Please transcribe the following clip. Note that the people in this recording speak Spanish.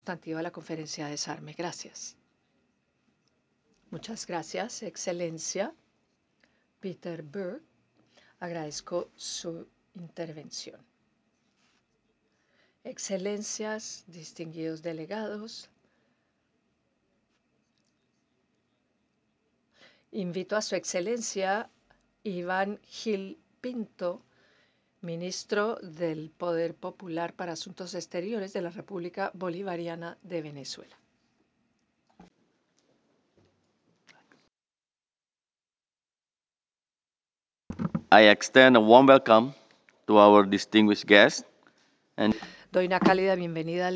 sustantiva de la conferencia de desarme. Gracias. Muchas gracias, Excelencia. Peter Berg, agradezco su intervención. Excelencias, distinguidos delegados, invito a su Excelencia Iván Gil Pinto, ministro del Poder Popular para Asuntos Exteriores de la República Bolivariana de Venezuela. I extend a warm welcome to our distinguished guests. Doy una cálida bienvenida al